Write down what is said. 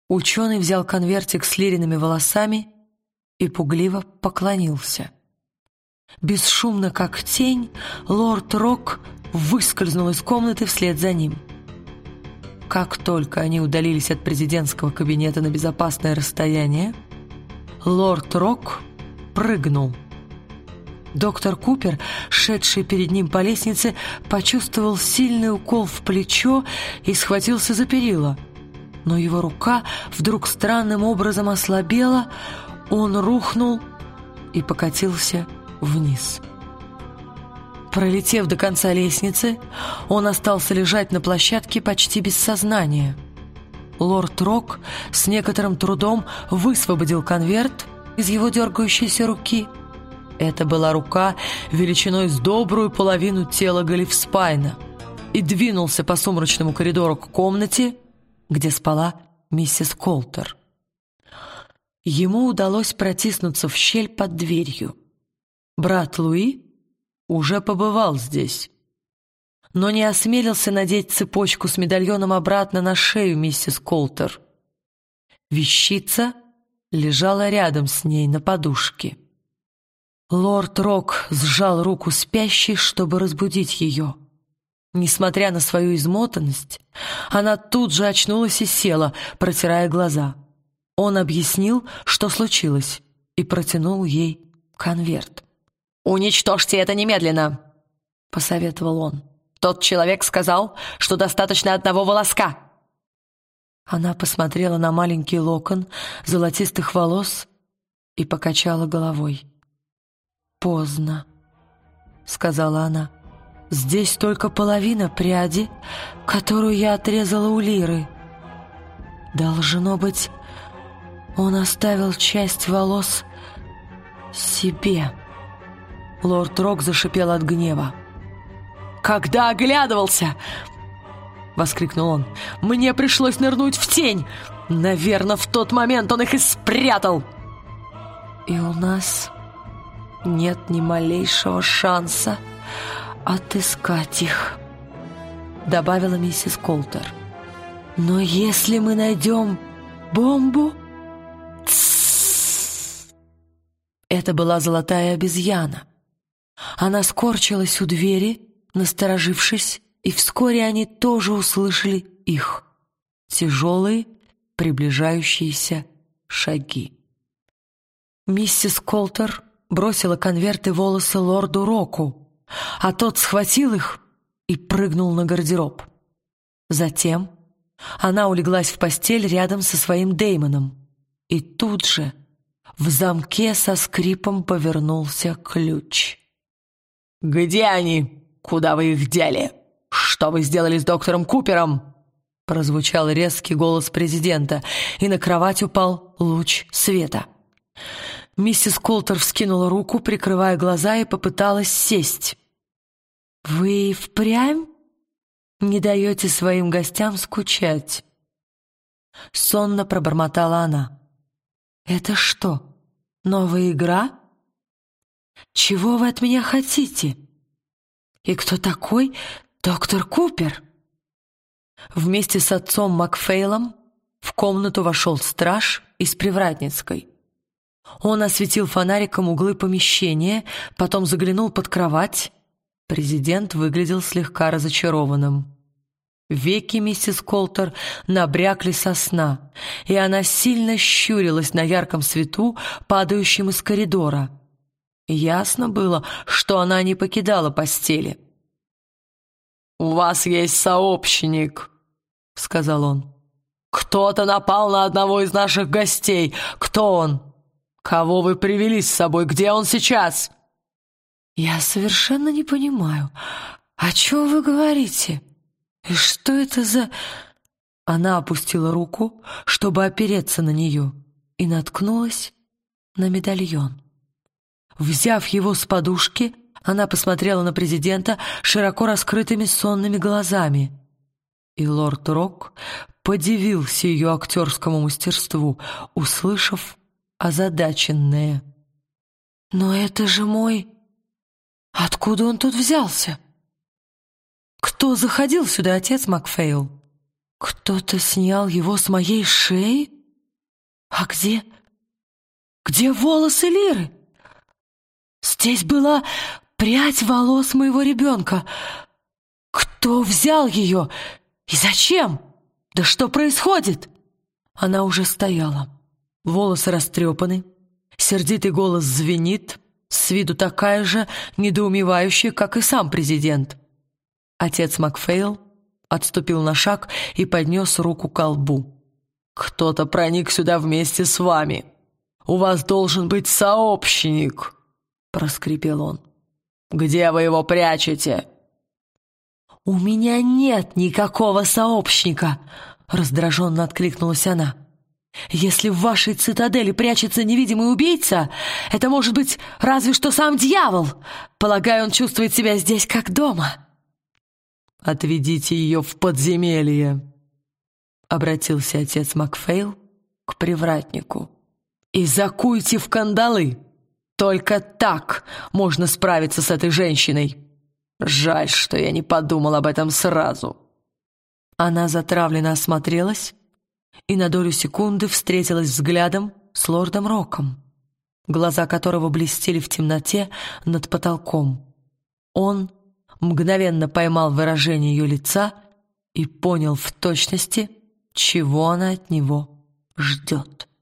Ученый взял конвертик с Лириными волосами и пугливо поклонился. Бесшумно, как тень, лорд Рок выскользнул из комнаты вслед за ним. Как только они удалились от президентского кабинета на безопасное расстояние, лорд Рок прыгнул. Доктор Купер, шедший перед ним по лестнице, почувствовал сильный укол в плечо и схватился за перила. Но его рука вдруг странным образом ослабела, он рухнул и покатился вниз. Пролетев до конца лестницы, он остался лежать на площадке почти без сознания. Лорд Рок с некоторым трудом высвободил конверт из его дергающейся руки. Это была рука величиной с добрую половину тела Галифспайна, и двинулся по сумрачному коридору к комнате, где спала миссис Колтер. Ему удалось протиснуться в щель под дверью. Брат Луи уже побывал здесь, но не осмелился надеть цепочку с медальоном обратно на шею миссис Колтер. Вещица лежала рядом с ней на подушке. Лорд Рок сжал руку спящей, чтобы разбудить ее. Несмотря на свою измотанность, она тут же очнулась и села, протирая глаза. Он объяснил, что случилось, и протянул ей конверт. «Уничтожьте это немедленно!» — посоветовал он. «Тот человек сказал, что достаточно одного волоска!» Она посмотрела на маленький локон золотистых волос и покачала головой. «Поздно», — сказала она. «Здесь только половина пряди, которую я отрезала у Лиры. Должно быть, он оставил часть волос себе». Лорд Рок зашипел от гнева. «Когда оглядывался!» — воскликнул он. «Мне пришлось нырнуть в тень! Наверное, в тот момент он их и спрятал!» «И у нас нет ни малейшего шанса отыскать их», — добавила миссис Колтер. «Но если мы найдем бомбу...» Тссс! Это была золотая обезьяна. Она скорчилась у двери, насторожившись, и вскоре они тоже услышали их тяжелые, приближающиеся шаги. Миссис Колтер бросила конверт и волосы лорду Року, а тот схватил их и прыгнул на гардероб. Затем она улеглась в постель рядом со своим Дэймоном, и тут же в замке со скрипом повернулся ключ. «Где они? Куда вы их дели? Что вы сделали с доктором Купером?» Прозвучал резкий голос президента, и на кровать упал луч света. Миссис Колтер вскинула руку, прикрывая глаза, и попыталась сесть. «Вы впрямь не даете своим гостям скучать?» Сонно пробормотала она. «Это что, новая игра? Чего вы от меня хотите? И кто такой доктор Купер?» Вместе с отцом Макфейлом в комнату вошел страж из Привратницкой. Он осветил фонариком углы помещения, потом заглянул под кровать. Президент выглядел слегка разочарованным. Веки миссис Колтер набрякли со сна, и она сильно щурилась на ярком свету, падающем из коридора. Ясно было, что она не покидала постели. «У вас есть сообщник», — сказал он. «Кто-то напал на одного из наших гостей. Кто он? Кого вы привели с собой? Где он сейчас?» «Я совершенно не понимаю, о чем вы говорите? И что это за...» Она опустила руку, чтобы опереться на нее, и наткнулась на медальон. Взяв его с подушки, она посмотрела на президента широко раскрытыми сонными глазами. И лорд Рок подивился ее актерскому мастерству, услышав озадаченное: «Но это же мой... Откуда он тут взялся? Кто заходил сюда, отец Макфейл? Кто-то снял его с моей шеи?» «А где волосы Лиры? Здесь была прядь волос моего ребенка. Кто взял ее? И зачем? Да что происходит?» Она уже стояла. Волосы растрепаны, сердитый голос звенит, с виду такая же недоумевающая, как и сам президент. Отец Макфейл отступил на шаг и поднес руку к колбу. «Кто-то проник сюда вместе с вами. У вас должен быть сообщник», — проскрипел он. «Где вы его прячете?» «У меня нет никакого сообщника», — раздраженно откликнулась она. «Если в вашей цитадели прячется невидимый убийца, это может быть разве что сам дьявол. Полагаю, он чувствует себя здесь как дома». «Отведите ее в подземелье», — обратился отец Макфейл к привратнику. «И закуйте в кандалы. Только так можно справиться с этой женщиной. Жаль, что я не подумал об этом сразу». Она затравленно осмотрелась и на долю секунды встретилась взглядом с лордом Роком, глаза которого блестели в темноте над потолком. Он мгновенно поймал выражение ее лица и понял в точности, чего она от него ждет.